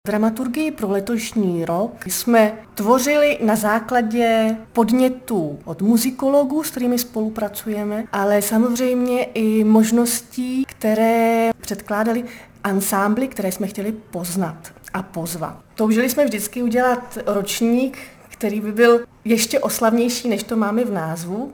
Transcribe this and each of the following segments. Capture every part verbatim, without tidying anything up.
Dramaturgii pro letošní rok jsme tvořili na základě podnětů od muzikologů, s kterými spolupracujeme, ale samozřejmě i možností, které předkládali ansámbly, které jsme chtěli poznat a pozvat. Toužili jsme vždycky udělat ročník, který by byl ještě oslavnější, než to máme v názvu.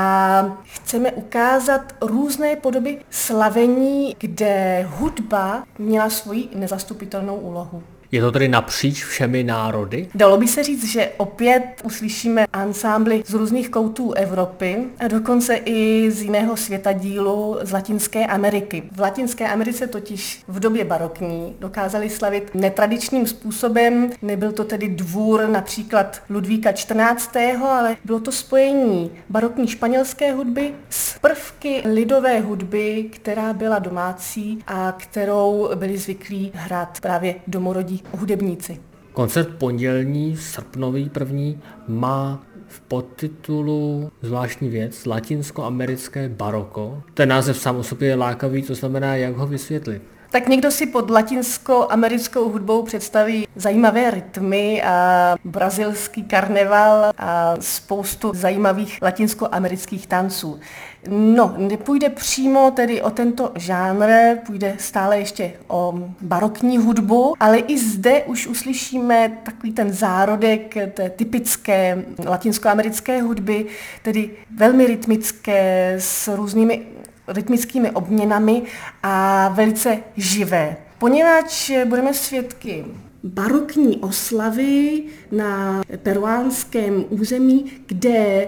A chceme ukázat různé podoby slavení, kde hudba měla svoji nezastupitelnou úlohu. Je to tedy napříč všemi národy? Dalo by se říct, že opět uslyšíme ansámbly z různých koutů Evropy a dokonce i z jiného světadílu z Latinské Ameriky. V Latinské Americe totiž v době barokní dokázali slavit netradičním způsobem. Nebyl to tedy dvůr například Ludvíka čtrnáctého, ale bylo to spojení barokní španělské hudby s prvky lidové hudby, která byla domácí a kterou byli zvyklí hrát právě domorodí hudebníci. Koncert pondělní, srpnový první, má v podtitulu zvláštní věc latinskoamerické baroko. Ten název sám o sobě je lákavý, to znamená, jak ho vysvětlit. Tak někdo si pod latinsko-americkou hudbou představí zajímavé rytmy a brazilský karneval a spoustu zajímavých latinsko-amerických tanců. No, nepůjde přímo tedy o tento žánr, půjde stále ještě o barokní hudbu, ale i zde už uslyšíme takový ten zárodek té typické latinskoamerické hudby, tedy velmi rytmické, s různými rytmickými obměnami a velice živé. Poněvadž budeme svědky barokní oslavy na peruánském území, kde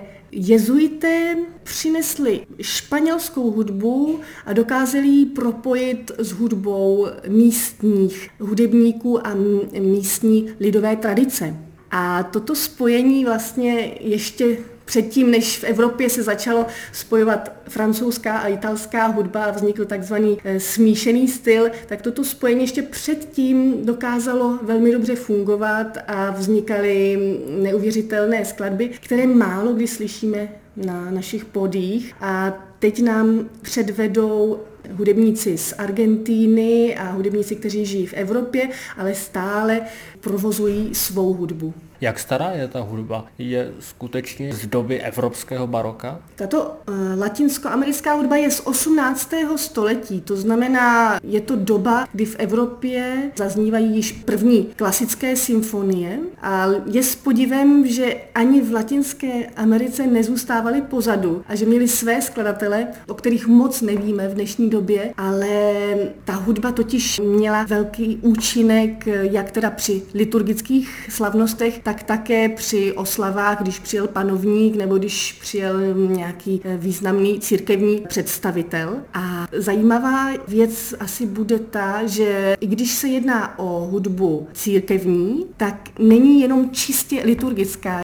jezuité přinesli španělskou hudbu a dokázali ji propojit s hudbou místních hudebníků a místní lidové tradice. A toto spojení vlastně ještě předtím, než v Evropě se začalo spojovat francouzská a italská hudba a vznikl takzvaný smíšený styl, tak toto spojení ještě předtím dokázalo velmi dobře fungovat a vznikaly neuvěřitelné skladby, které málo kdy slyšíme na našich pódiích. A teď nám předvedou hudebníci z Argentíny a hudebníci, kteří žijí v Evropě, ale stále provozují svou hudbu. Jak stará je ta hudba? Je skutečně z doby evropského baroka? Tato uh, latinskoamerická hudba je z osmnáctého století, to znamená, je to doba, kdy v Evropě zaznívají již první klasické symfonie a je s podivem, že ani v Latinské Americe nezůstávali pozadu a že měli své skladatele, o kterých moc nevíme v dnešní době, ale ta hudba totiž měla velký účinek jak teda při liturgických slavnostech, tak také při oslavách, když přijel panovník nebo když přijel nějaký významný církevní představitel. A zajímavá věc asi bude ta, že i když se jedná o hudbu církevní, tak není jenom čistě liturgická.